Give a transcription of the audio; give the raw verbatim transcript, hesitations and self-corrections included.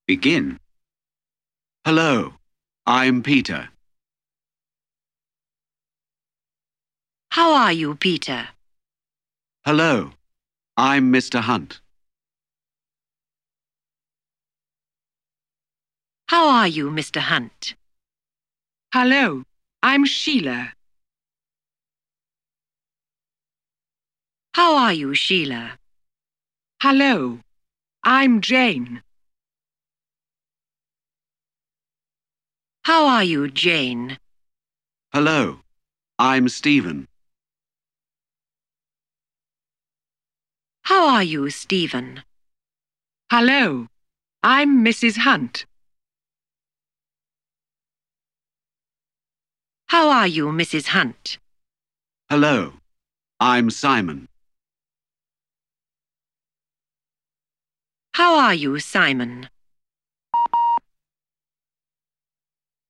Begin. Hello, I'm Peter. How are you, Peter? Hello, I'm Mister Hunt. How are you, Mister Hunt? Hello, I'm Sheila. How are you, Sheila? Hello, I'm Jane. How are you, Jane? Hello, I'm Stephen. How are you, Stephen? Hello, I'm Missus Hunt. How are you, Missus Hunt? Hello, I'm Simon. How are you, Simon?